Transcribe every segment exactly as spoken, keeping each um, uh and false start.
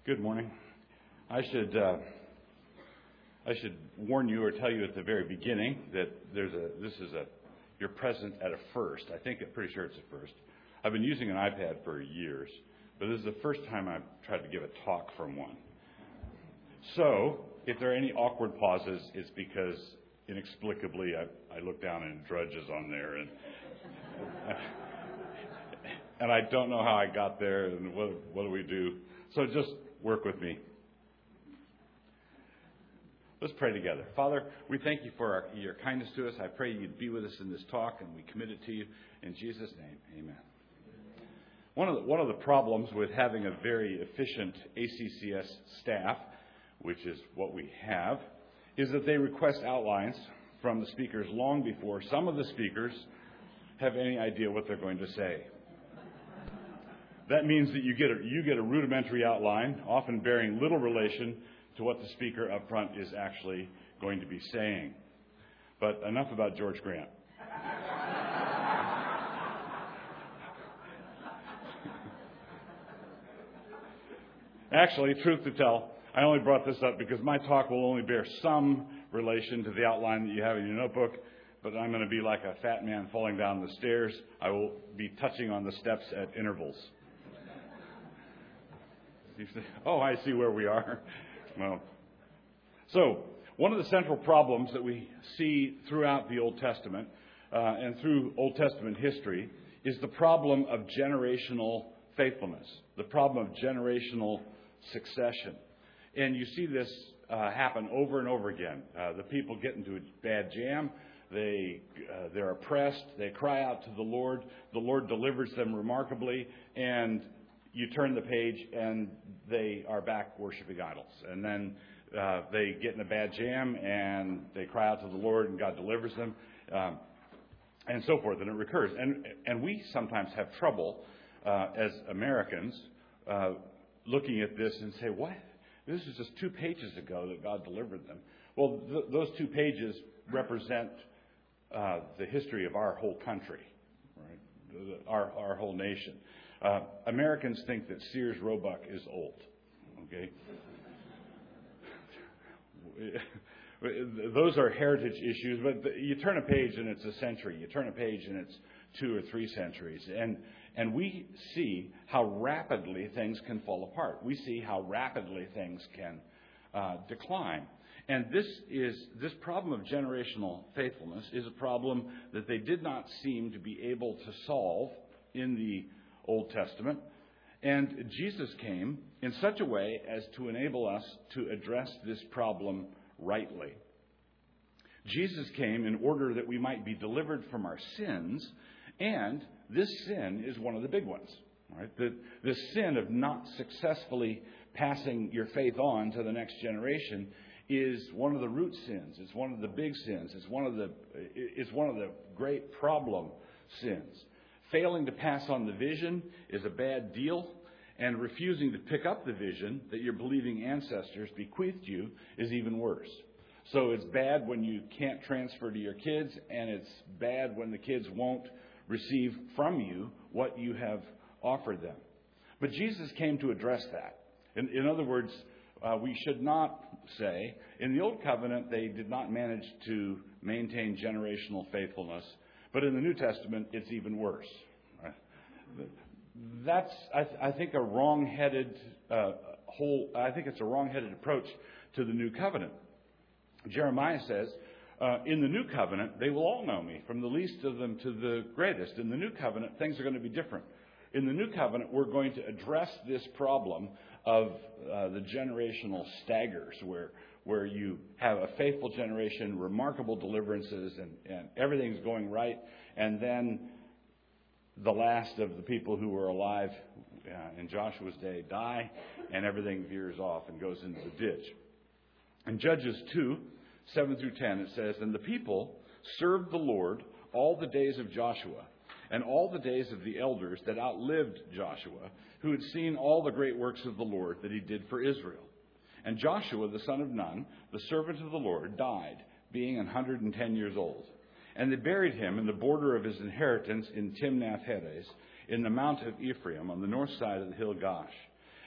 Good morning. I should uh, I should warn you or tell you at the very beginning that there's a this is a you're present at a first. I think I'm pretty sure it's a first. I've been using an iPad for years, but this is the first time I've tried to give a talk from one. So if there are any awkward pauses, it's because inexplicably I, I look down and Drudge is on there, and and I don't know how I got there and what what do we do. So just work with me. Let's pray together. Father, we thank you for our, your kindness to us. I pray you'd be with us in this talk, and we commit it to you. In Jesus' name, amen. One of the, one of the problems with having a very efficient A C C S staff, which is what we have, is that they request outlines from the speakers long before some of the speakers have any idea what they're going to say. That means that you get a, you get a rudimentary outline, often bearing little relation to what the speaker up front is actually going to be saying. But enough about George Grant. Actually, truth to tell, I only brought this up because my talk will only bear some relation to the outline that you have in your notebook, but I'm going to be like a fat man falling down the stairs. I will be touching on the steps at intervals. Oh, I see where we are. Well, so one of the central problems that we see throughout the Old Testament uh, and through Old Testament history is the problem of generational faithfulness, the problem of generational succession. And you see this uh, happen over and over again. Uh, the people get into a bad jam. They, uh, they're oppressed. They cry out to the Lord. The Lord delivers them remarkably, and you turn the page and they are back worshiping idols. And then uh, they get in a bad jam and they cry out to the Lord and God delivers them, um, and so forth. And it recurs. And and we sometimes have trouble uh, as Americans uh, looking at this and say, what? This is just two pages ago that God delivered them. Well, th- those two pages represent uh, the history of our whole country, right? Our, our whole nation. Uh, Americans think that Sears Roebuck is old. Okay, those are heritage issues. But the, you turn a page and it's a century. You turn a page and it's two or three centuries, and and we see how rapidly things can fall apart. We see how rapidly things can uh, decline. And this is this problem of generational faithfulness is a problem that they did not seem to be able to solve in the Old Testament, and Jesus came in such a way as to enable us to address this problem rightly. Jesus came in order that we might be delivered from our sins, and this sin is one of the big ones. Right? The, the sin of not successfully passing your faith on to the next generation is one of the root sins. It's one of the big sins. It's one of the it's one of the great problem sins. Failing to pass on the vision is a bad deal, and refusing to pick up the vision that your believing ancestors bequeathed you is even worse. So it's bad when you can't transfer to your kids, and it's bad when the kids won't receive from you what you have offered them. But Jesus came to address that. In, in other words, uh, we should not say, in the Old Covenant, they did not manage to maintain generational faithfulness. But in the New Testament, it's even worse. That's, I, th- I think, a wrong-headed uh, whole. I think it's a wrong-headed approach to the New Covenant. Jeremiah says, uh, in the New Covenant, they will all know me, from the least of them to the greatest. In the New Covenant, things are going to be different. In the New Covenant, we're going to address this problem of uh, the generational staggers, where where you have a faithful generation, remarkable deliverances, and, and everything's going right, and then the last of the people who were alive uh, in Joshua's day die, and everything veers off and goes into the ditch. In Judges two, seven through ten, it says, "And the people served the Lord all the days of Joshua, and all the days of the elders that outlived Joshua, who had seen all the great works of the Lord that he did for Israel. And Joshua, the son of Nun, the servant of the Lord, died, being one hundred ten years old. And they buried him in the border of his inheritance in Timnath-Heres, in the mount of Ephraim, on the north side of the hill Gash.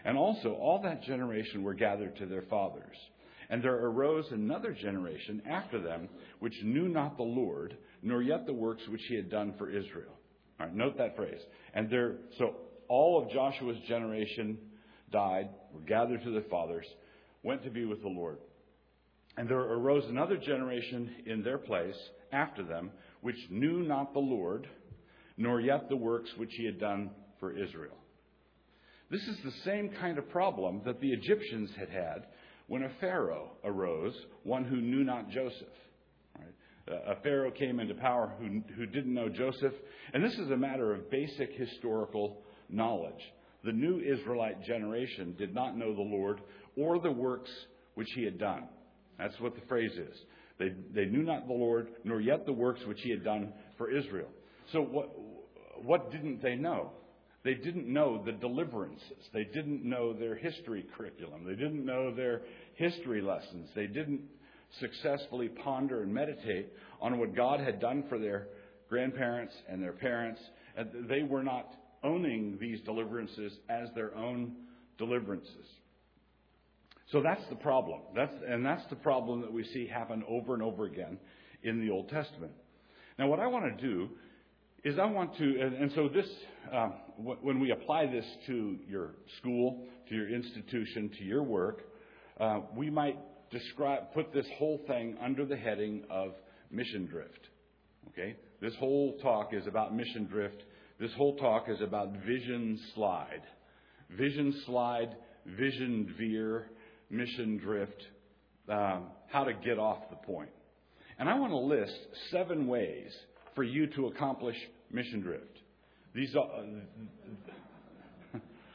And also all that generation were gathered to their fathers. And there arose another generation after them, which knew not the Lord, nor yet the works which he had done for Israel. All right, note that phrase. And there, so all of Joshua's generation died, were gathered to their fathers, went to be with the Lord. And there arose another generation in their place after them, which knew not the Lord, nor yet the works which he had done for Israel. This is the same kind of problem that the Egyptians had had when a Pharaoh arose, one who knew not Joseph. Right? A Pharaoh came into power who, who didn't know Joseph. And this is a matter of basic historical knowledge. The new Israelite generation did not know the Lord or the works which he had done. That's what the phrase is. They, they knew not the Lord, nor yet the works which he had done for Israel. So what, what didn't they know? They didn't know the deliverances. They didn't know their history curriculum. They didn't know their history lessons. They didn't successfully ponder and meditate on what God had done for their grandparents and their parents. And they were not owning these deliverances as their own deliverances. So that's the problem. That's, and that's the problem that we see happen over and over again in the Old Testament. Now, what I want to do is I want to, and, and so this, um, w- when we apply this to your school, to your institution, to your work, uh, we might describe, put this whole thing under the heading of mission drift. Okay? This whole talk is about mission drift. This whole talk is about vision slide. Vision slide, vision veer, mission drift, um, how to get off the point. And I want to list seven ways for you to accomplish mission drift. These all, uh,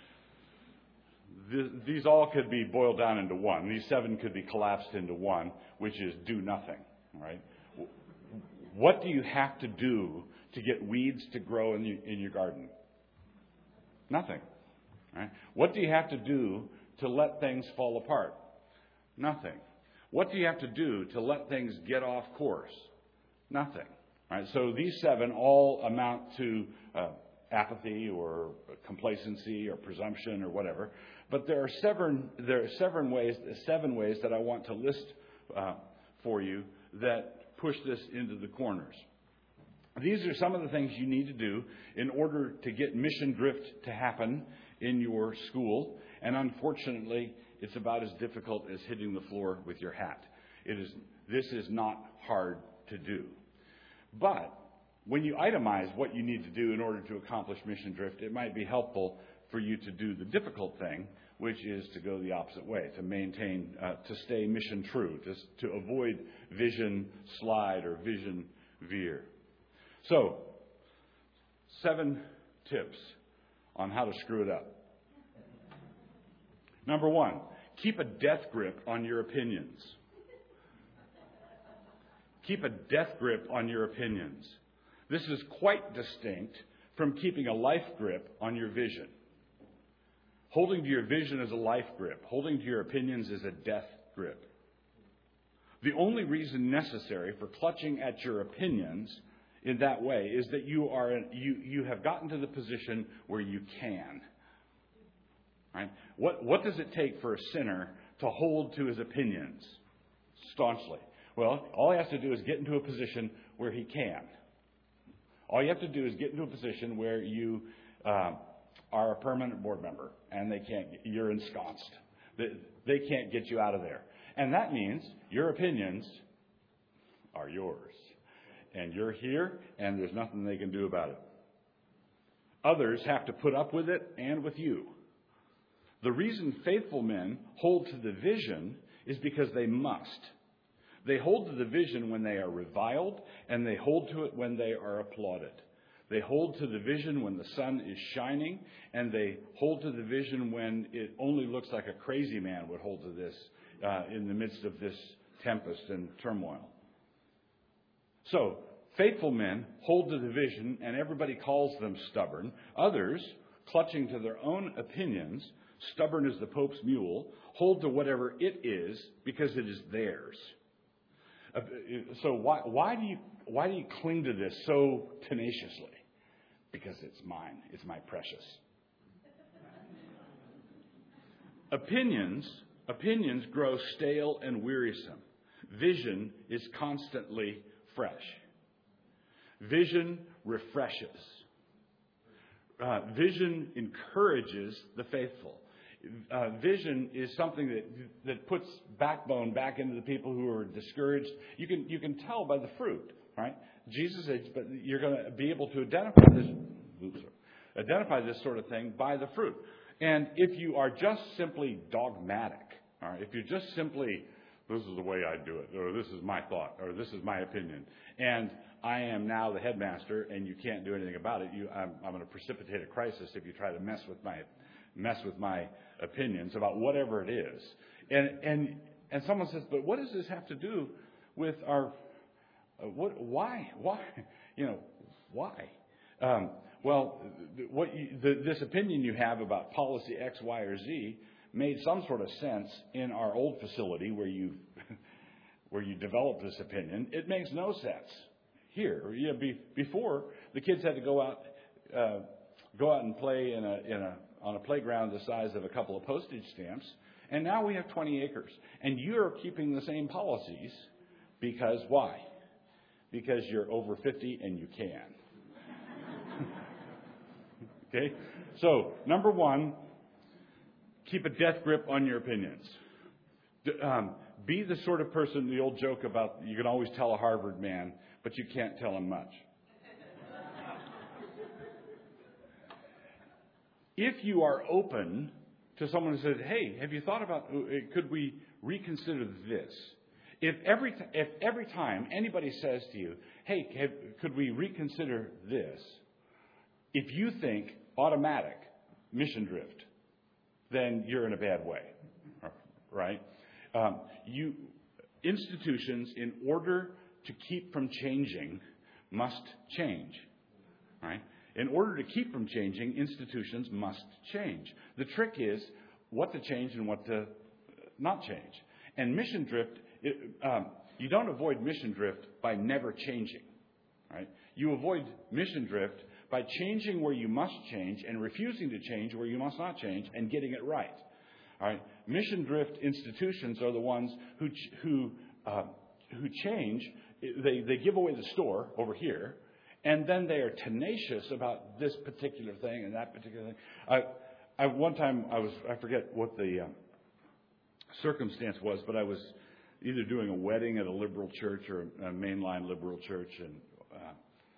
these all could be boiled down into one. These seven could be collapsed into one, which is do nothing. All right? What do you have to do to get weeds to grow in, you, in your garden? Nothing. All right? What do you have to do to let things fall apart? Nothing. What do you have to do to let things get off course? Nothing. All right, so these seven all amount to uh, apathy or complacency or presumption or whatever. But there are seven. There are seven ways. Seven ways that I want to list uh, for you that push this into the corners. These are some of the things you need to do in order to get mission drift to happen in your school. And unfortunately, it's about as difficult as hitting the floor with your hat. It is. This is not hard to do. But when you itemize what you need to do in order to accomplish mission drift, it might be helpful for you to do the difficult thing, which is to go the opposite way, to maintain, uh, to stay mission true, to, to avoid vision slide or vision veer. So, seven tips on how to screw it up. Number one, keep a death grip on your opinions. Keep a death grip on your opinions. This is quite distinct from keeping a life grip on your vision. Holding to your vision is a life grip. Holding to your opinions is a death grip. The only reason necessary for clutching at your opinions in that way is that you are you you have gotten to the position where you can. Right? What what does it take for a sinner to hold to his opinions staunchly? Well, all he has to do is get into a position where he can. All you have to do is get into a position where you uh, are a permanent board member and they can't. You're ensconced. They, they can't get you out of there, and that means your opinions are yours, and you're here, and there's nothing they can do about it. Others have to put up with it and with you. The reason faithful men hold to the vision is because they must. They hold to the vision when they are reviled, and they hold to it when they are applauded. They hold to the vision when the sun is shining, and they hold to the vision when it only looks like a crazy man would hold to this uh, in the midst of this tempest and turmoil. So, faithful men hold to the vision, and everybody calls them stubborn. Others, clutching to their own opinions, stubborn as the Pope's mule, hold to whatever it is because it is theirs. So why, why do you why do you cling to this so tenaciously? Because it's mine. It's my precious. Opinions, opinions grow stale and wearisome. Vision is constantly fresh. Vision refreshes. Uh, vision encourages the faithful. Uh, vision is something that that puts backbone back into the people who are discouraged. You can you can tell by the fruit, right? Jesus said, but you're going to be able to identify this, oops, identify this sort of thing by the fruit. And if you are just simply dogmatic, all right, if you're just simply, this is the way I do it, or this is my thought, or this is my opinion, and I am now the headmaster, and you can't do anything about it. You, I'm, I'm going to precipitate a crisis if you try to mess with my mess with my opinions about whatever it is. And and and someone says, but what does this have to do with our? Uh, what? Why? Why? You know, why? Um, well, what you, the, this opinion you have about policy X, Y, or Z made some sort of sense in our old facility where you where you developed this opinion. It makes no sense here. You know, be, before the kids had to go out uh, go out and play in a in a on a playground the size of a couple of postage stamps, and now we have twenty acres, and you're keeping the same policies because why? Because you're over fifty and you can. Okay? So, number one, keep a death grip on your opinions. Um, be the sort of person, the old joke about you can always tell a Harvard man, but you can't tell him much. If you are open to someone who says, hey, have you thought about, could we reconsider this? If every, if every time anybody says to you, hey, have, could we reconsider this? If you think automatic mission drift, then you're in a bad way, right? Um, you institutions, in order to keep from changing, must change, right? In order to keep from changing, institutions must change. The trick is what to change and what to not change. And mission drift, it, um, you don't avoid mission drift by never changing, right? You avoid mission drift by changing where you must change and refusing to change where you must not change and getting it right. All right? Mission drift institutions are the ones who who uh, who change. They they give away the store over here, and then they are tenacious about this particular thing and that particular thing. I, I one time I was I forget what the um, circumstance was, but I was either doing a wedding at a liberal church or a mainline liberal church, and uh,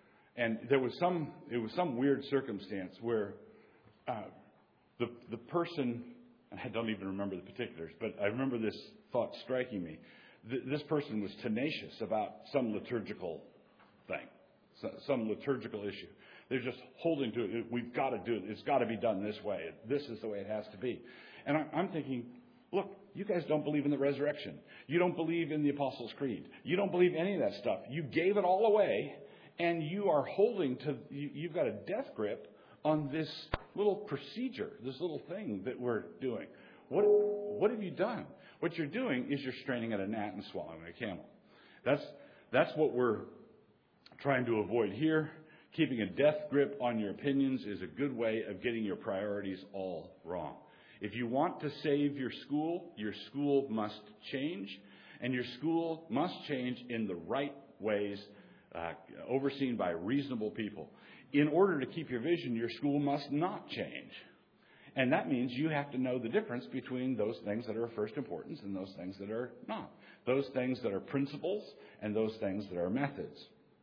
and there was some it was some weird circumstance where uh, the the person, and I don't even remember the particulars, but I remember this thought striking me. Th- this person was tenacious about some liturgical thing, so, some liturgical issue. They're just holding to it. We've got to do it. It's got to be done this way. This is the way it has to be. And I, I'm thinking, look, you guys don't believe in the resurrection. You don't believe in the Apostles' Creed. You don't believe any of that stuff. You gave it all away, and you are holding to, you, you've got a death grip on this little procedure, this little thing that we're doing. What what have you done? What you're doing is you're straining at a gnat and swallowing a camel. That's that's what we're trying to avoid here. Keeping a death grip on your opinions is a good way of getting your priorities all wrong. If you want to save your school, your school must change, and your school must change in the right ways, uh, overseen by reasonable people. In order to keep your vision, your school must not change. And that means you have to know the difference between those things that are of first importance and those things that are not. Those things that are principles and those things that are methods.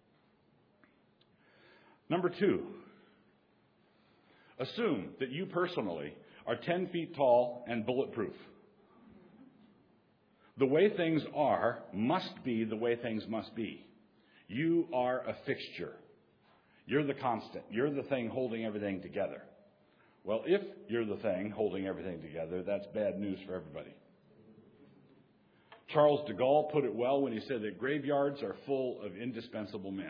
Number two, assume that you personally are ten feet tall and bulletproof. The way things are must be the way things must be. You are a fixture. You're the constant. You're the thing holding everything together. Well, if you're the thing holding everything together, that's bad news for everybody. Charles de Gaulle put it well when he said that graveyards are full of indispensable men.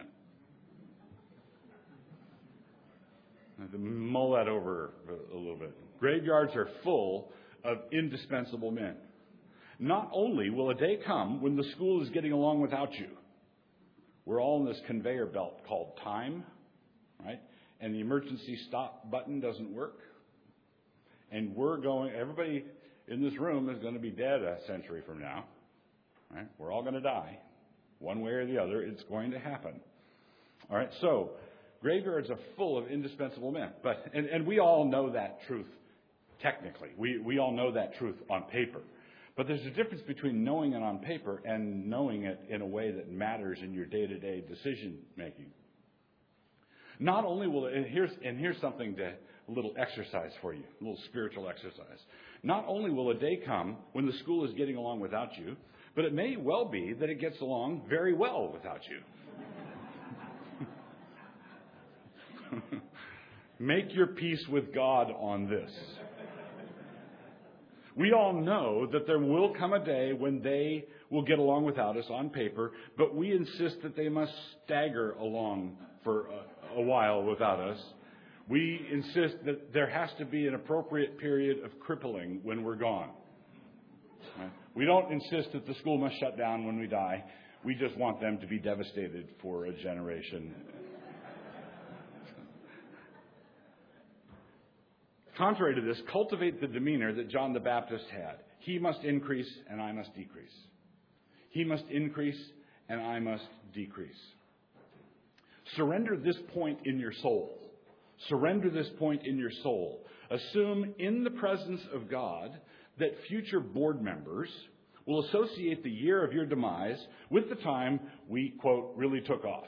I have to mull that over a little bit. Graveyards are full of indispensable men. Not only will a day come when the school is getting along without you. We're all in this conveyor belt called time, right? And the emergency stop button doesn't work. And we're going, everybody, in this room is going to be dead a century from now. Right? We're all going to die. One way or the other, it's going to happen. All right, so graveyards are full of indispensable men. But and, and we all know that truth technically. We, we all know that truth on paper. But there's a difference between knowing it on paper and knowing it in a way that matters in your day-to-day decision making. Not only will it, and here's, and here's something to, a little exercise for you, a little spiritual exercise. Not only will a day come when the school is getting along without you, but it may well be that it gets along very well without you. Make your peace with God on this. We all know that there will come a day when they will get along without us on paper, but we insist that they must stagger along for a, a while without us. We insist that there has to be an appropriate period of crippling when we're gone. Right? We don't insist that the school must shut down when we die. We just want them to be devastated for a generation. Contrary to this, cultivate the demeanor that John the Baptist had. He must increase and I must decrease. He must increase and I must decrease. Surrender this point in your soul. Surrender this point in your soul. Assume in the presence of God that future board members will associate the year of your demise with the time we, quote, really took off.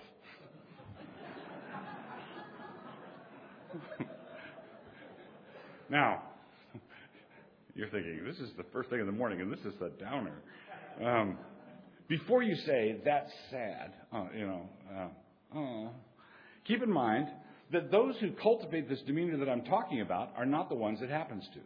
Now, you're thinking, this is the first thing in the morning, and this is the downer. Um, before you say, that's sad, uh, you know, uh, uh, keep in mind that those who cultivate this demeanor that I'm talking about are not the ones it happens to.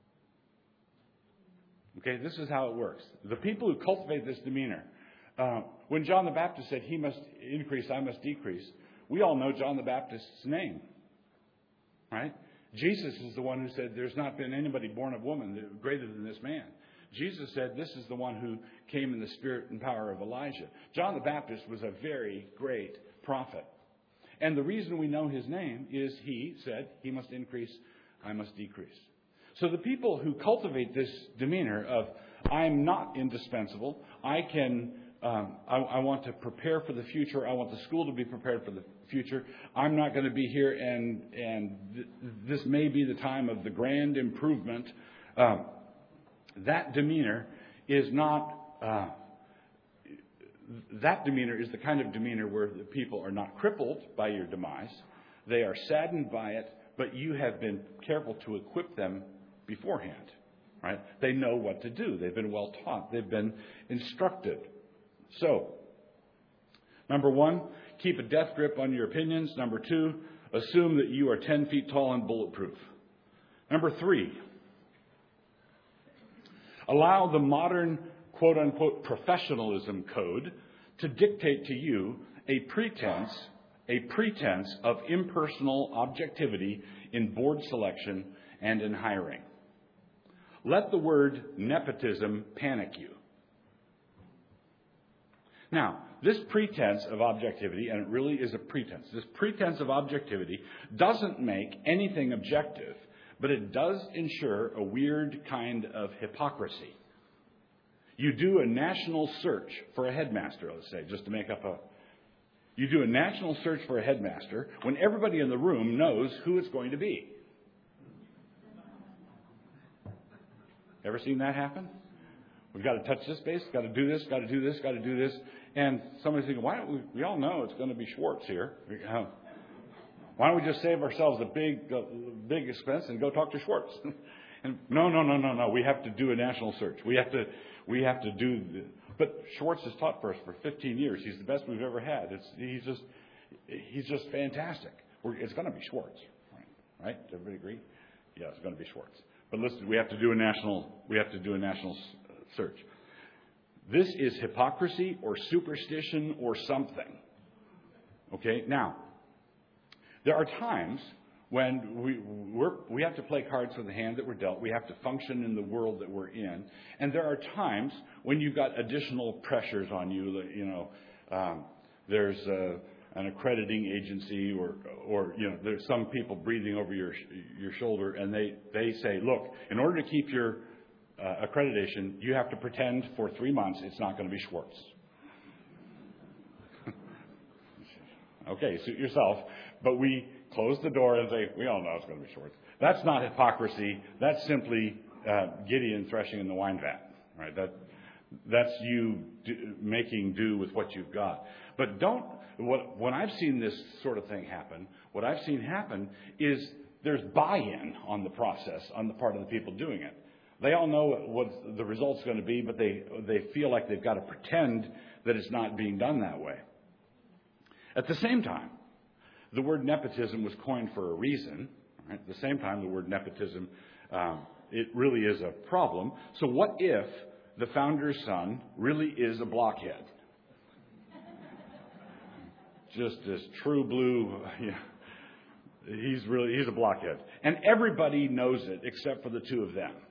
Okay, this is how it works. The people who cultivate this demeanor, uh, when John the Baptist said, he must increase, I must decrease, we all know John the Baptist's name, right? Jesus is the one who said, there's not been anybody born of woman greater than this man. Jesus said, this is the one who came in the spirit and power of Elijah. John the Baptist was a very great prophet. And the reason we know his name is he said, he must increase, I must decrease. So the people who cultivate this demeanor of, I'm not indispensable, I can, um, I, I want to prepare for the future, I want the school to be prepared for the future, I'm not going to be here, and and th- this may be the time of the grand improvement. Um, that demeanor is not, uh, that demeanor is the kind of demeanor where the people are not crippled by your demise. They are saddened by it, but you have been careful to equip them beforehand, right? They know what to do. They've been well taught. They've been instructed. So, number one, keep a death grip on your opinions. Number two, assume that you are ten feet tall and bulletproof. Number three, allow the modern quote-unquote professionalism code to dictate to you a pretense, a pretense of impersonal objectivity in board selection and in hiring. Let the word nepotism panic you. Now, this pretense of objectivity, and it really is a pretense, this pretense of objectivity doesn't make anything objective, but it does ensure a weird kind of hypocrisy. You do a national search for a headmaster, let's say, just to make up a... You do a national search for a headmaster when everybody in the room knows who it's going to be. Ever seen that happen? We've got to touch this base, got to do this, got to do this, got to do this. And somebody's thinking, why don't we, we all know it's going to be Schwartz here. Why don't we just save ourselves a big, uh, big expense and go talk to Schwartz? And no, no, no, no, no. We have to do a national search. We have to, we have to do. The, but Schwartz has taught for us for fifteen years. He's the best we've ever had. It's, he's just, he's just fantastic. We're, it's going to be Schwartz, right? Right? Does everybody agree? Yeah, it's going to be Schwartz. But listen, we have to do a national. We have to do a national search. This is hypocrisy or superstition or something. Okay? Now, there are times when we we're, we have to play cards with the hand that we're dealt. We have to function in the world that we're in. And there are times when you've got additional pressures on you. You know, um, there's uh, an accrediting agency or, or, you know, there's some people breathing over your your shoulder, and they, they say, look, in order to keep your uh, accreditation, you have to pretend for three months it's not going to be Schwartz. Okay, suit yourself. But we close the door and say, we all know it's going to be Schwartz. That's not hypocrisy. That's simply uh, Gideon threshing in the wine vat. Right? That that's you do, making do with what you've got. But don't. What, when I've seen this sort of thing happen, what I've seen happen is there's buy-in on the process on the part of the people doing it. They all know what the result's going to be, but they they feel like they've got to pretend that it's not being done that way. At the same time, the word nepotism was coined for a reason. Right? At the same time, the word nepotism, um, it really is a problem. So what if the founder's son really is a blockhead? Just this true blue, you know, he's really, he's a blockhead. And everybody knows it except for the two of them.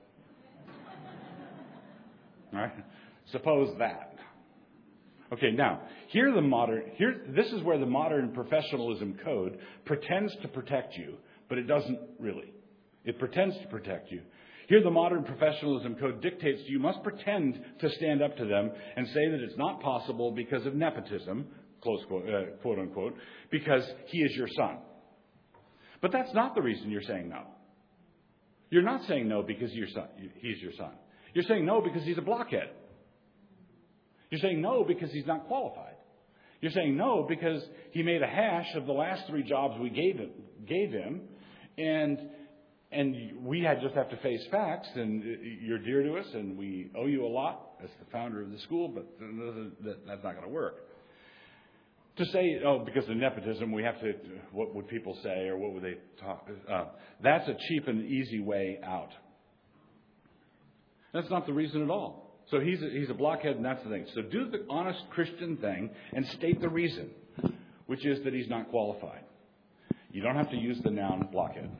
Right? Suppose that. Okay, now, here the modern, here, this is where the modern professionalism code pretends to protect you, but it doesn't really. It pretends to protect you. Here the modern professionalism code dictates you must pretend to stand up to them and say that it's not possible because of nepotism, close quote, uh, quote unquote, because he is your son. But that's not the reason you're saying no. You're not saying no because your son, he's your son. You're saying no because he's a blockhead. You're saying no because he's not qualified. You're saying no because he made a hash of the last three jobs we gave him, gave him, and and we had just have to face facts. And you're dear to us, and we owe you a lot as the founder of the school. But that's not going to work. To say, oh, because of nepotism, we have to. What would people say, or what would they talk? Uh, that's a cheap and easy way out. That's not the reason at all. So he's a, he's a blockhead, and that's the thing. So do the honest Christian thing and state the reason, which is that he's not qualified. You don't have to use the noun blockhead.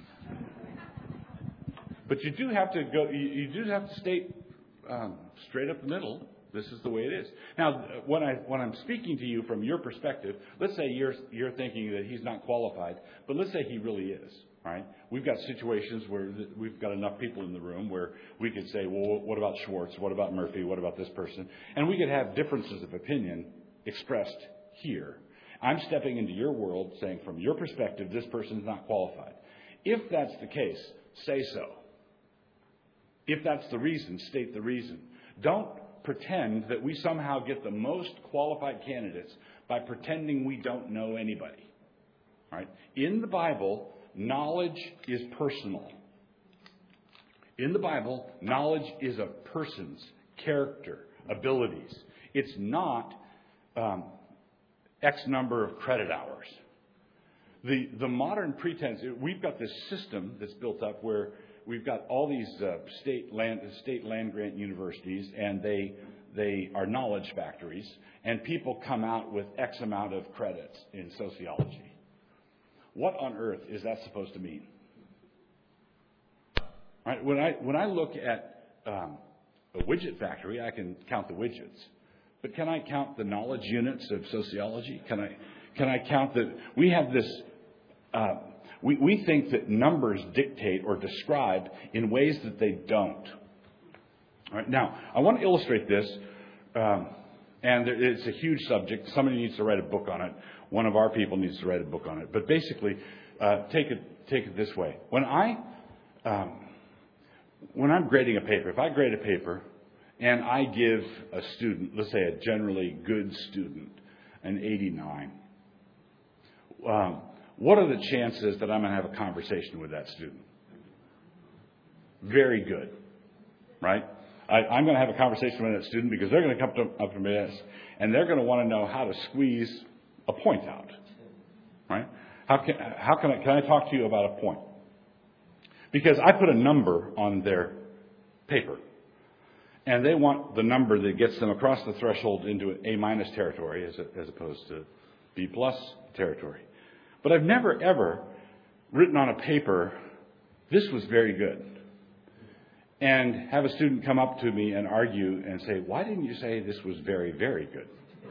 But you do have to go. You, you do have to state um, straight up the middle. This is the way it is. Now, when I when I'm speaking to you from your perspective, let's say you're you're thinking that he's not qualified, but let's say he really is. Right? We've got situations where we've got enough people in the room where we could say, well, what about Schwartz? What about Murphy? What about this person? And we could have differences of opinion expressed here. I'm stepping into your world saying, from your perspective, this person's not qualified. If that's the case, say so. If that's the reason, state the reason. Don't pretend that we somehow get the most qualified candidates by pretending we don't know anybody. Right? In the Bible, knowledge is personal. In the Bible, knowledge is a person's character, abilities. It's not um, X number of credit hours. The the modern pretense, we've got this system that's built up where we've got all these uh, state land state land grant universities, and they they are knowledge factories, and people come out with X amount of credits in sociology. What on earth is that supposed to mean? Right? When I when I look at um, a widget factory, I can count the widgets, but can I count the knowledge units of sociology? Can I can I count that we have this? Uh, we we think that numbers dictate or describe in ways that they don't. All right, now, I want to illustrate this, um, and it's a huge subject. Somebody needs to write a book on it. One of our people needs to write a book on it. But basically, uh, take it take it this way. When I um, when I'm grading a paper, if I grade a paper and I give a student, let's say a generally good student, an eighty-nine, um, what are the chances that I'm going to have a conversation with that student? Very good, right? I, I'm going to have a conversation with that student because they're going to come to, up to me and they're going to want to know how to squeeze a point out, right? How can how can I can I talk to you about a point? Because I put a number on their paper, and they want the number that gets them across the threshold into A minus territory as a, as opposed to B plus territory. But I've never ever written on a paper, "This was very good," and have a student come up to me and argue and say, "Why didn't you say this was very, very good?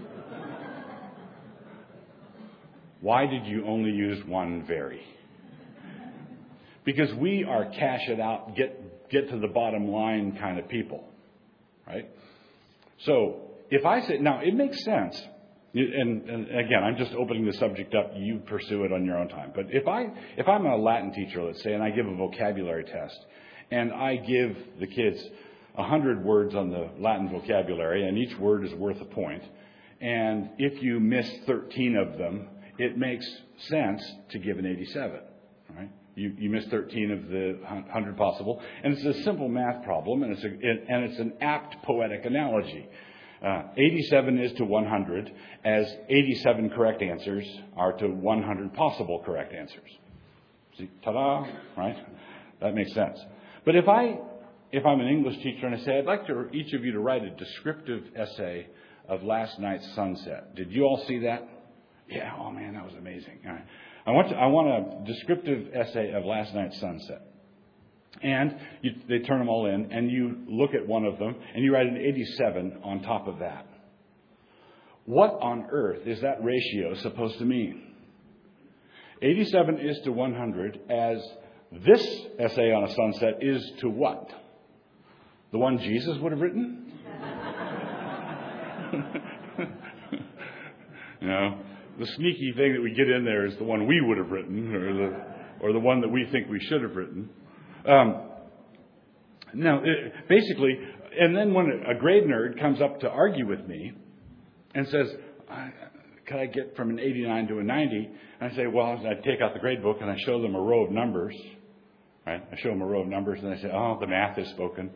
Why did you only use one very?" Because we are cash it out, get get to the bottom line kind of people, right? So if I say, now it makes sense, and, and again, I'm just opening the subject up. You pursue it on your own time. But if I if I'm a Latin teacher, let's say, and I give a vocabulary test, and I give the kids a hundred words on the Latin vocabulary, and each word is worth a point, and if you miss thirteen of them, it makes sense to give an eighty-seven, right? You, you miss thirteen of the one hundred possible. And it's a simple math problem, and it's, a, it, and it's an apt poetic analogy. Uh, eighty-seven is to one hundred as eighty-seven correct answers are to one hundred possible correct answers. See, ta-da, right? That makes sense. But if, I, if I'm an English teacher and I say, I'd like to, each of you to write a descriptive essay of last night's sunset. Did you all see that? Yeah, oh man, that was amazing. All right. I want to, I want a descriptive essay of last night's sunset. And you, they turn them all in, and you look at one of them, and you write an eighty-seven on top of that. What on earth is that ratio supposed to mean? eighty-seven is to one hundred as this essay on a sunset is to what? The one Jesus would have written? You know, the sneaky thing that we get in there is the one we would have written, or the or the one that we think we should have written. Um, now, it, basically, and then when a grade nerd comes up to argue with me and says, "Could I get from an eighty-nine to a ninety?" And I say, "Well," I take out the grade book and I show them a row of numbers. Right? I show them a row of numbers, and I say, "Oh, the math is spoken."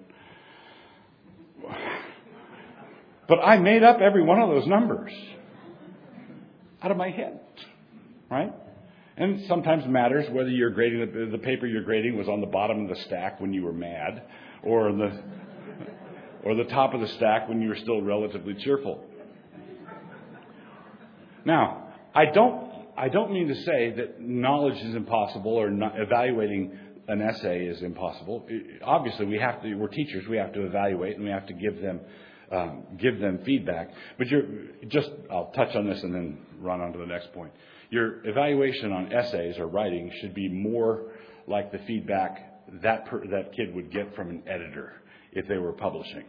But I made up every one of those numbers out of my head, right? And sometimes it matters whether you're grading the, the paper you're grading was on the bottom of the stack when you were mad, or the or the top of the stack when you were still relatively cheerful. Now, I don't I don't mean to say that knowledge is impossible or not, evaluating an essay is impossible. Obviously, we have to. We're teachers. We have to evaluate, and we have to give them. Um, give them feedback. But you're just, I'll touch on this and then run on to the next point. Your evaluation on essays or writing should be more like the feedback that per, that kid would get from an editor if they were publishing.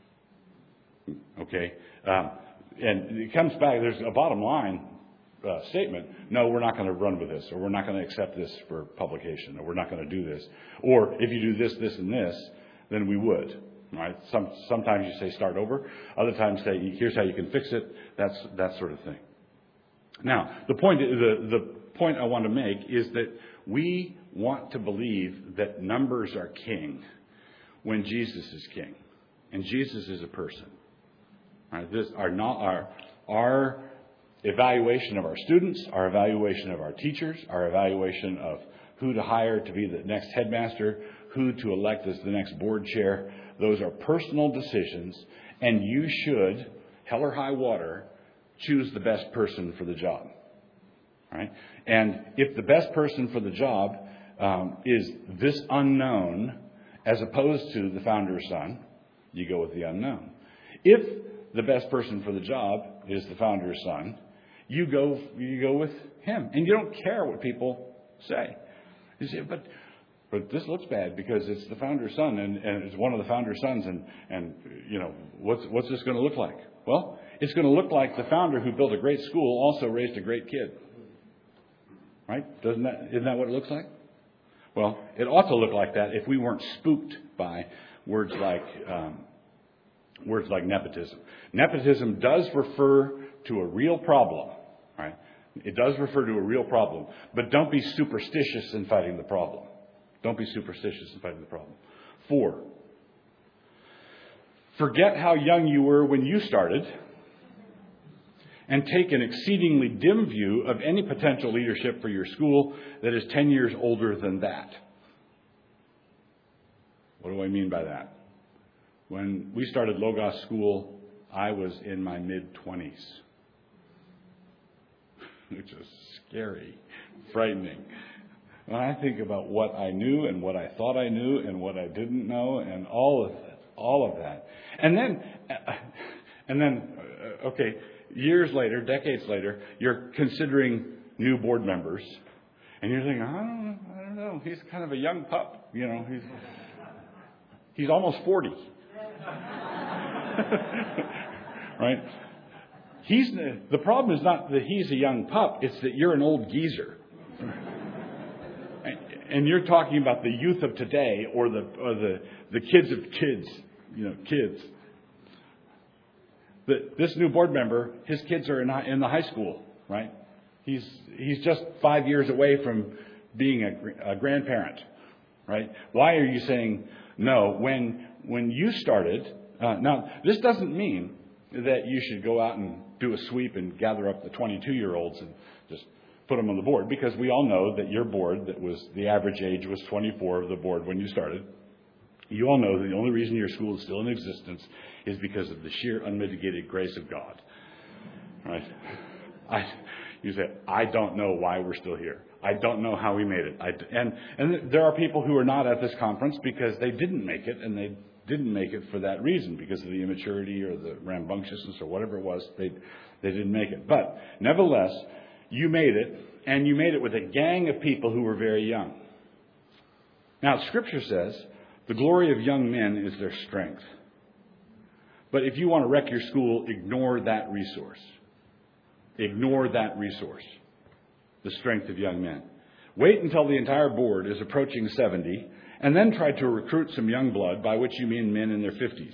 Okay? Um, and it comes back, there's a bottom line uh, statement. No, we're not going to run with this, or we're not going to accept this for publication, or we're not going to do this. Or if you do this, this, and this, then we would. Right? Some, sometimes you say start over. Other times say here's how you can fix it. That's that sort of thing. Now, the point the, the point I want to make is that we want to believe that numbers are king when Jesus is king, and Jesus is a person. Right? This our not our our evaluation of our students, our evaluation of our teachers, our evaluation of who to hire to be the next headmaster, who to elect as the next board chair. Those are personal decisions, and you should, hell or high water, choose the best person for the job. Right? And if the best person for the job um, is this unknown, as opposed to the founder's son, you go with the unknown. If the best person for the job is the founder's son, you go you go with him, and you don't care what people say. You say, but. But this looks bad because it's the founder's son, and, and it's one of the founder's sons, and, and you know, what's what's this going to look like? Well, it's going to look like the founder who built a great school also raised a great kid. Right? Doesn't that, isn't that what it looks like? Well, it ought to look like that if we weren't spooked by words like um, words like nepotism. Nepotism does refer to a real problem, right? It does refer to a real problem, but don't be superstitious in fighting the problem. Don't be superstitious in fighting the problem. Four, forget how young you were when you started and take an exceedingly dim view of any potential leadership for your school that is ten years older than that. What do I mean by that? When we started Logos School, I was in my mid-twenties, which is scary, frightening. When I think about what I knew and what I thought I knew and what I didn't know and all of that, all of that. And then, and then, okay, years later, decades later, you're considering new board members. And you're thinking, I don't know, I don't know. He's kind of a young pup, you know. He's, He's almost forty. Right? He's the problem is not that he's a young pup, it's that you're an old geezer. And you're talking about the youth of today or the or the, the kids of kids, you know, kids. The, this new board member, his kids are in, in the high school, right? He's he's just five years away from being a, a grandparent, right? Why are you saying no when when you started? Uh, now, this doesn't mean that you should go out and do a sweep and gather up the twenty-two-year-olds and just put them on the board, because we all know that your board, that was the average age was twenty-four of the board when you started. You all know that the only reason your school is still in existence is because of the sheer unmitigated grace of God. Right? I, you say, I don't know why we're still here. I don't know how we made it. I, and, and there are people who are not at this conference because they didn't make it, and they didn't make it for that reason, because of the immaturity or the rambunctiousness or whatever it was. They, they didn't make it. But nevertheless, you made it, and you made it with a gang of people who were very young. Now, Scripture says the glory of young men is their strength. But if you want to wreck your school, ignore that resource. Ignore that resource, the strength of young men. Wait until the entire board is approaching seventy, and then try to recruit some young blood, by which you mean men in their fifties.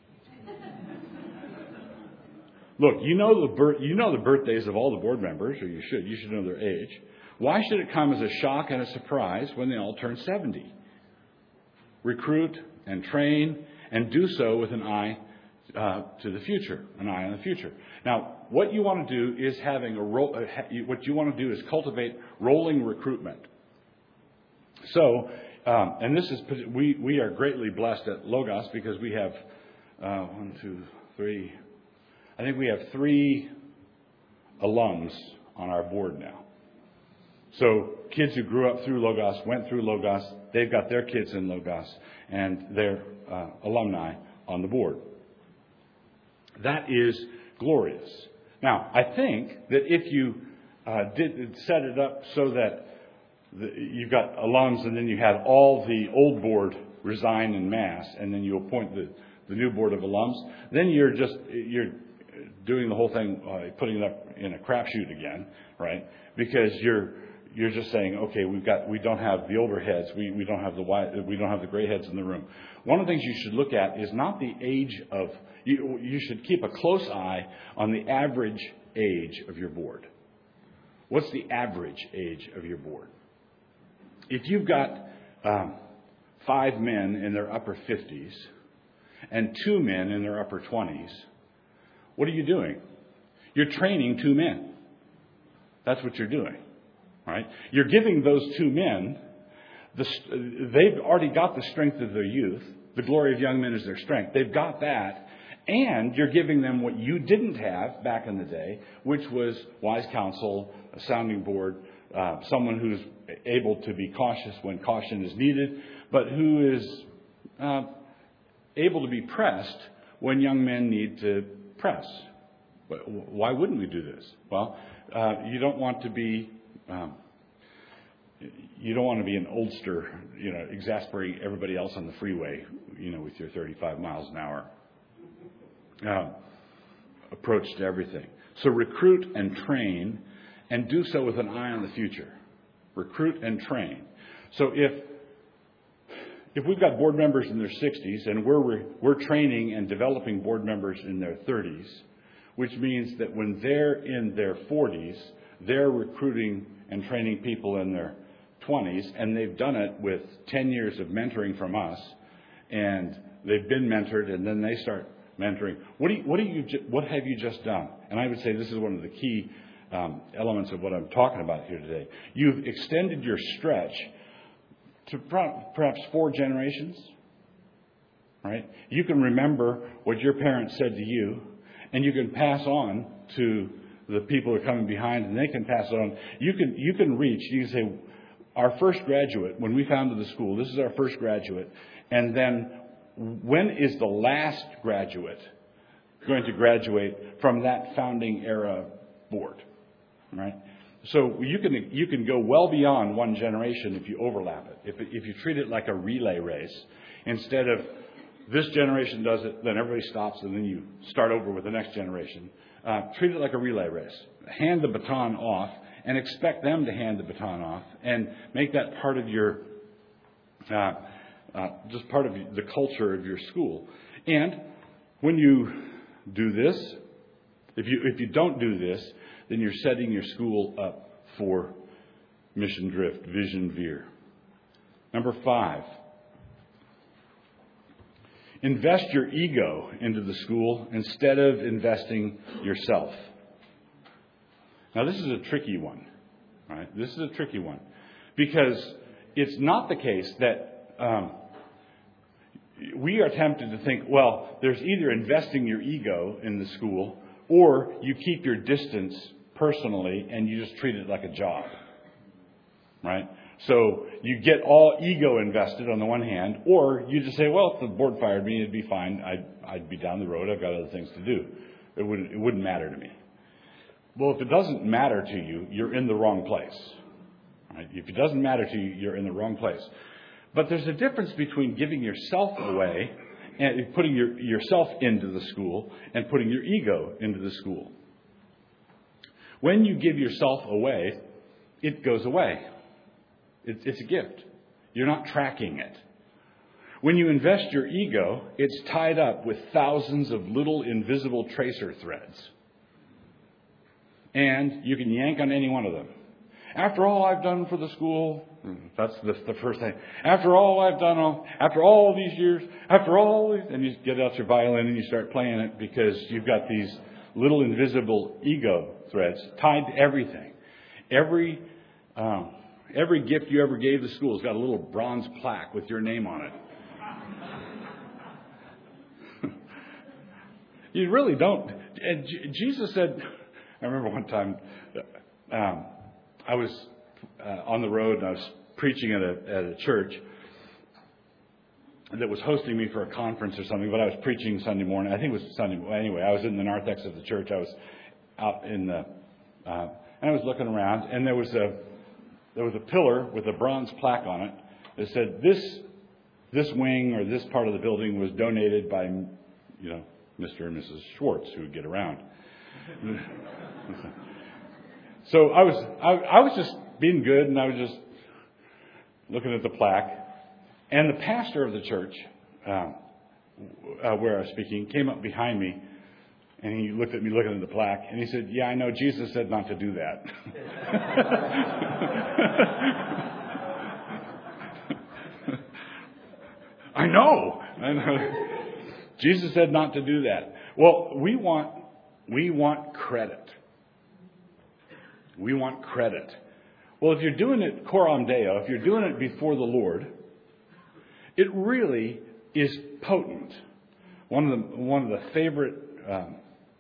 Look, you know the bir- you know the birthdays of all the board members, or you should. You should know their age. Why should it come as a shock and a surprise when they all turn seventy? Recruit and train, and do so with an eye uh, to the future, an eye on the future. Now, what you want to do is having a ro- uh, what you want to do is cultivate rolling recruitment. So, um, and this is we we are greatly blessed at Logos because we have uh, one, two, three. I think we have three alums on our board now. So kids who grew up through Logos, went through Logos, they've got their kids in Logos, and they're uh, alumni on the board. That is glorious. Now, I think that if you uh, did set it up so that the, you've got alums and then you had all the old board resign en masse, and then you appoint the, the new board of alums, then you're just you're doing the whole thing, uh, putting it up in a crapshoot again, right? Because you're you're just saying, okay, we've got we don't have the older heads, we we don't have the white, we don't have the gray heads in the room. One of the things you should look at is not the age of you. You should keep a close eye on the average age of your board. What's the average age of your board? If you've got um, five men in their upper fifties and two men in their upper twenties, what are you doing? You're training two men. That's what you're doing, right? You're giving those two men, the, they've already got the strength of their youth. The glory of young men is their strength. They've got that. And you're giving them what you didn't have back in the day, which was wise counsel, a sounding board, uh, someone who's able to be cautious when caution is needed, but who is uh, able to be pressed when young men need to press. But why wouldn't we do this? Well, uh, you don't want to be um, you don't want to be an oldster, you know, exasperating everybody else on the freeway, you know, with your thirty-five miles an hour uh, approach to everything. So recruit and train, and do so with an eye on the future. Recruit and train. So if If we've got board members in their sixties and we're we're training and developing board members in their thirties, which means that when they're in their forties, they're recruiting and training people in their twenties, and they've done it with ten years of mentoring from us, and they've been mentored, and then they start mentoring. What do you, what do you what have you just done? And I would say this is one of the key um, elements of what I'm talking about here today. You've extended your stretch to perhaps four generations, right? You can remember what your parents said to you, and you can pass on to the people who are coming behind, and they can pass it on. You can you can reach. You can say, our first graduate, when we founded the school, this is our first graduate, and then when is the last graduate going to graduate from that founding era board, right? So you can you can go well beyond one generation if you overlap it. If if you treat it like a relay race, instead of This generation does it, then everybody stops, and then you start over with the next generation. Uh, treat it like a relay race. Hand the baton off and expect them to hand the baton off, and make that part of your, uh, uh, just part of the culture of your school. And when you do this, if you if you don't do this, then you're setting your school up for mission drift, vision veer. Number five, invest your ego into the school instead of investing yourself. Now, this is a tricky one, right? This is a tricky one because it's not the case that um, we are tempted to think, well, there's either investing your ego in the school or you keep your distance personally and you just treat it like a job, right? So you get all ego invested on the one hand, or you just say, well, if the board fired me, it'd be fine. I'd, I'd be down the road. I've got other things to do. It wouldn't, it wouldn't matter to me. Well, if it doesn't matter to you, you're in the wrong place. Right? If it doesn't matter to you, you're in the wrong place. But there's a difference between giving yourself away and putting your, yourself into the school and putting your ego into the school. When you give yourself away, it goes away. It, it's a gift. You're not tracking it. When you invest your ego, it's tied up with thousands of little invisible tracer threads. And you can yank on any one of them. After all I've done for the school, that's the, the first thing. After all I've done, all, after all these years, after all these, and you get out your violin and you start playing it because you've got these little invisible ego threads tied to everything. Every um, every gift you ever gave the school has got a little bronze plaque with your name on it. You really don't. And J- Jesus said, I remember one time um, I was uh, on the road and I was preaching at a, at a church that was hosting me for a conference or something, but I was preaching Sunday morning. I think it was Sunday. Anyway, I was in the narthex of the church. I was out in the, uh, and I was looking around, and there was a there was a pillar with a bronze plaque on it that said this this wing or this part of the building was donated by, you know, Mister and Missus Schwartz, who would get around. So I was I, I was just being good, and I was just looking at the plaque. And the pastor of the church, um, uh, where I was speaking, came up behind me, and he looked at me looking at the plaque, and he said, yeah, I know Jesus said not to do that. I know. I know. Jesus said not to do that. Well, we want we want credit. We want credit. Well, if you're doing it coram Deo, if you're doing it before the Lord, it really is potent. One of the one of the favorite, um,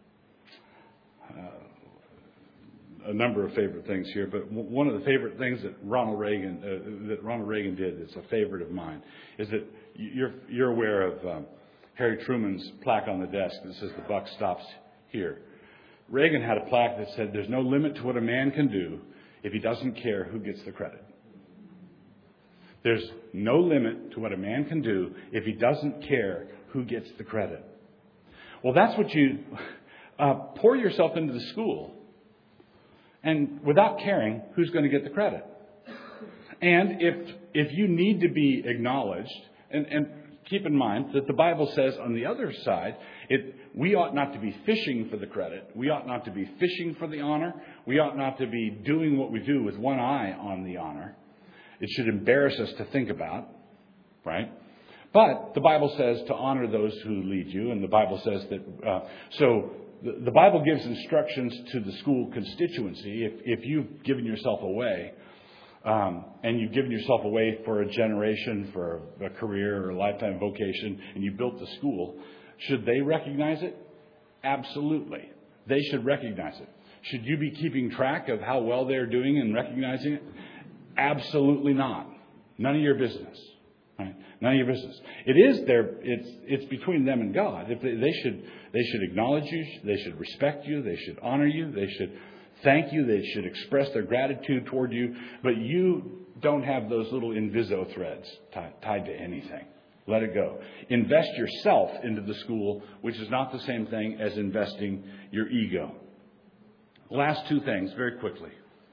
uh, a number of favorite things here, but one of the favorite things that Ronald Reagan uh, that Ronald Reagan did, that's a favorite of mine, is that you're you're aware of um, Harry Truman's plaque on the desk that says the buck stops here. Reagan had a plaque that said, "There's no limit to what a man can do if he doesn't care who gets the credit." There's no limit to what a man can do if he doesn't care who gets the credit. Well, that's what you uh, pour yourself into the school, and without caring who's going to get the credit. And if if you need to be acknowledged, and, and keep in mind that the Bible says on the other side, it we ought not to be fishing for the credit. We ought not to be fishing for the honor. We ought not to be doing what we do with one eye on the honor. It should embarrass us to think about, right? But the Bible says to honor those who lead you, and the Bible says that, uh, so the, the Bible gives instructions to the school constituency. If, if you've given yourself away, um, and you've given yourself away for a generation, for a, a career or a lifetime vocation, and you built the school, should they recognize it? Absolutely. They should recognize it. Should you be keeping track of how well they're doing and recognizing it? Absolutely not. None of your business. Right? None of your business. It is their. It's it's between them and God. If they, they should they should acknowledge you. They should respect you. They should honor you. They should thank you. They should express their gratitude toward you. But you don't have those little inviso threads tied, tied to anything. Let it go. Invest yourself into the school, which is not the same thing as investing your ego. Last two things, very quickly.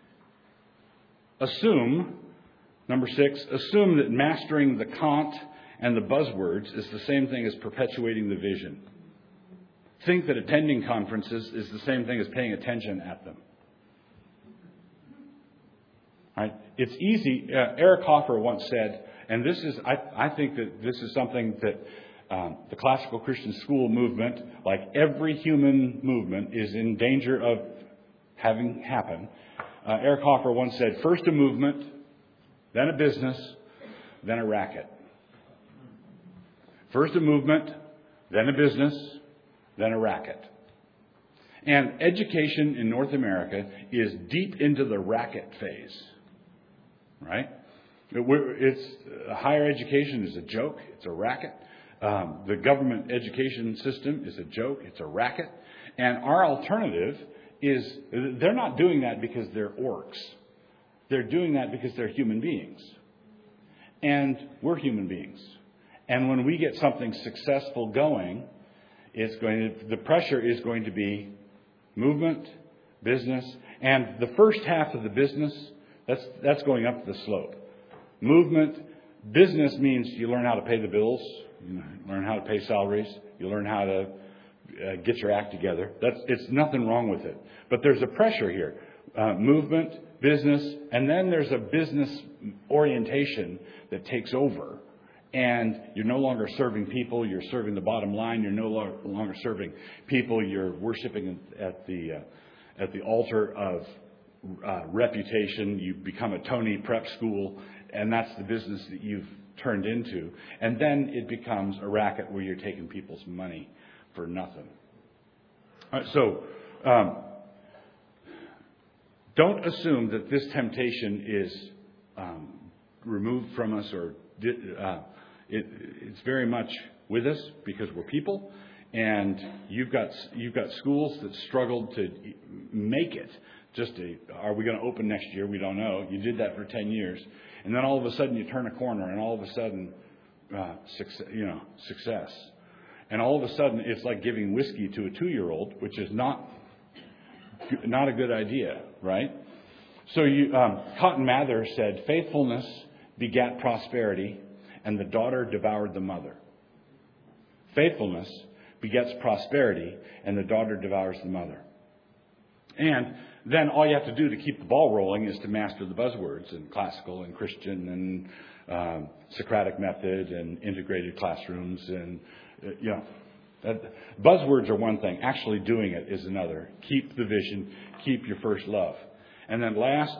Assume, number six, assume that mastering the cant and the buzzwords is the same thing as perpetuating the vision. Think that attending conferences is the same thing as paying attention at them. Right? It's easy. Uh, Eric Hoffer once said, and this is, I, I think that this is something that um, the classical Christian school movement, like every human movement, is in danger of having happen. Uh, Eric Hoffer once said, first a movement, then a business, then a racket. First a movement, then a business, then a racket. And education in North America is deep into the racket phase. Right? It's uh, higher education is a joke. It's a racket. Um, the government education system is a joke. It's a racket. And our alternative is they're not doing that because they're orcs. They're doing that because they're human beings. And we're human beings. And when we get something successful going, it's going to, the pressure is going to be movement, business, and the first half of the business, that's that's going up the slope. Movement, business means you learn how to pay the bills, you learn how to pay salaries, you learn how to uh, get your act together. That's it's nothing wrong with it. But there's a pressure here. Uh, movement, business, and then there's a business orientation that takes over. And you're no longer serving people, you're serving the bottom line. You're no longer serving people, you're worshiping at the uh, at the altar of uh, reputation. You become a Tony prep school, and that's the business that you've turned into. And then it becomes a racket where you're taking people's money for nothing. All right, so um, don't assume that this temptation is um, removed from us or uh, It, it's very much with us because we're people, and you've got you've got schools that struggled to make it. Just a, are we going to open next year? We don't know. You did that for ten years, and then all of a sudden you turn a corner, and all of a sudden, uh, success, you know, success, and all of a sudden it's like giving whiskey to a two-year-old, which is not not a good idea, right? So you, um, Cotton Mather said, "Faithfulness begat prosperity, and the daughter devoured the mother." Faithfulness begets prosperity, and the daughter devours the mother. And then all you have to do to keep the ball rolling is to master the buzzwords in classical and Christian and um, Socratic method and integrated classrooms. And, uh, you know, that, buzzwords are one thing. Actually doing it is another. Keep the vision. Keep your first love. And then last,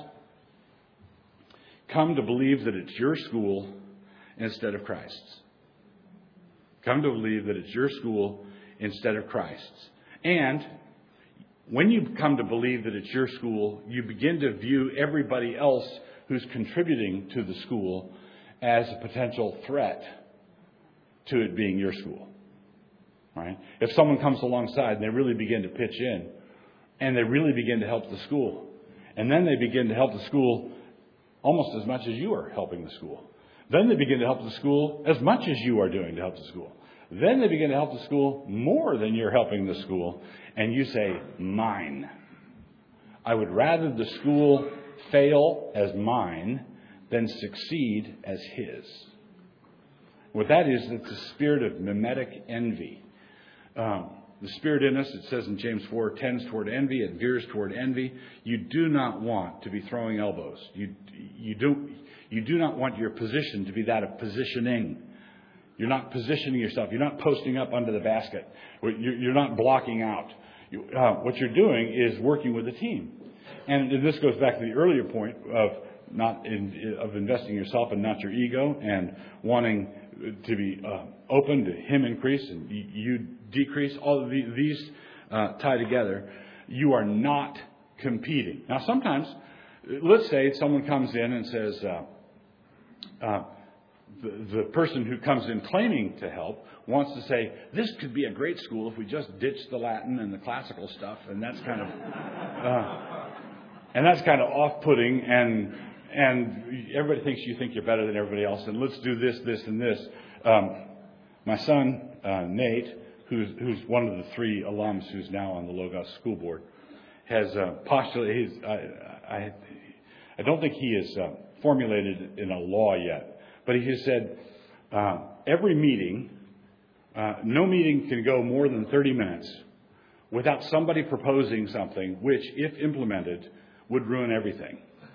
come to believe that it's your school instead of Christ's. Come to believe that it's your school instead of Christ's. And when you come to believe that it's your school, you begin to view everybody else who's contributing to the school as a potential threat to it being your school. Right? If someone comes alongside and they really begin to pitch in, and they really begin to help the school, and then they begin to help the school almost as much as you are helping the school. Then they begin to help the school as much as you are doing to help the school. Then they begin to help the school more than you're helping the school. And you say, mine. I would rather the school fail as mine than succeed as his. What that is, it's a spirit of mimetic envy. Um, the spirit in us, it says in James four, tends toward envy, it veers toward envy. You do not want to be throwing elbows. You, you do... You do not want your position to be that of positioning. You're not positioning yourself. You're not posting up under the basket. You're not blocking out. You, uh, what you're doing is working with a team. And this goes back to the earlier point of not in, of investing yourself and not your ego, and wanting to be uh, open to Him increase and you decrease. All of these uh, tie together. You are not competing. Now, sometimes, let's say someone comes in and says, Uh, Uh, the, the person who comes in claiming to help wants to say, this could be a great school if we just ditch the Latin and the classical stuff, and that's kind of uh, and that's kind of off-putting, and and everybody thinks you think you're better than everybody else, and let's do this, this, and this. Um, my son, uh, Nate, who's, who's one of the three alums who's now on the Logos School Board, has uh, postulated, he's, I, I, I don't think he has uh, formulated in a law yet, but he has said uh, every meeting, uh, no meeting can go more than thirty minutes without somebody proposing something which, if implemented, would ruin everything.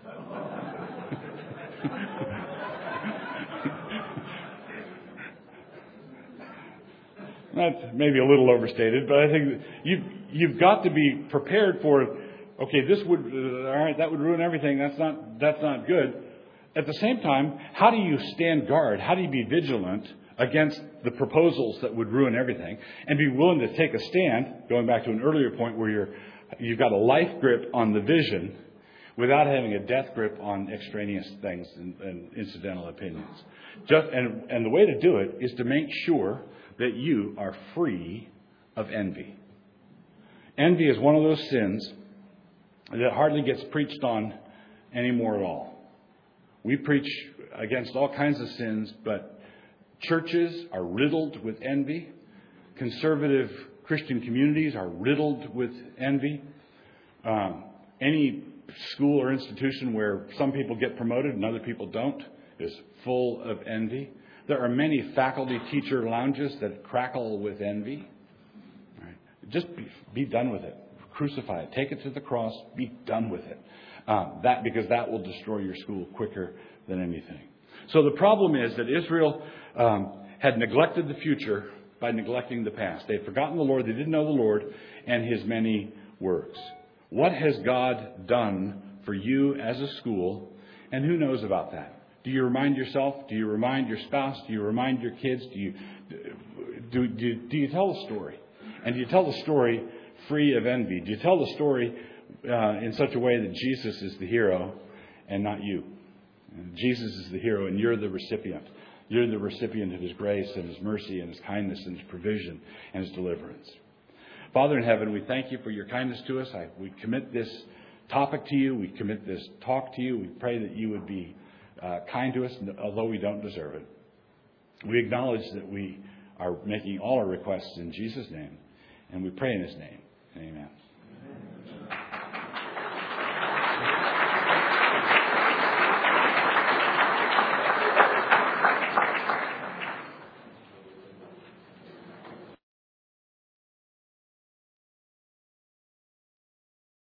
That's maybe a little overstated, but I think you've, you've got to be prepared for, okay, this would, uh, all right, that would ruin everything. That's not, that's not good. At the same time, how do you stand guard? How do you be vigilant against the proposals that would ruin everything and be willing to take a stand, going back to an earlier point where you're, you've got a life grip on the vision without having a death grip on extraneous things and, and incidental opinions. Just, and, and the way to do it is to make sure that you are free of envy. Envy is one of those sins that hardly gets preached on anymore at all. We preach against all kinds of sins, but churches are riddled with envy. Conservative Christian communities are riddled with envy. Um, any school or institution where some people get promoted and other people don't is full of envy. There are many faculty teacher lounges that crackle with envy. Right. Just be, be done with it. Crucify it. Take it to the cross. Be done with it. Um, that because that will destroy your school quicker than anything. So the problem is that Israel um, had neglected the future by neglecting the past. They had forgotten the Lord. They didn't know the Lord and His many works. What has God done for you as a school? And who knows about that? Do you remind yourself? Do you remind your spouse? Do you remind your kids? Do you do, do, do you tell the story? And do you tell the story free of envy? Do you tell the story uh, in such a way that Jesus is the hero and not you? And Jesus is the hero and you're the recipient. You're the recipient of His grace and His mercy and His kindness and His provision and His deliverance. Father in heaven, we thank You for Your kindness to us. I, we commit this topic to You. We commit this talk to You. We pray that You would be Uh, kind to us, although we don't deserve it. We acknowledge that we are making all our requests in Jesus' name, and we pray in His name. Amen.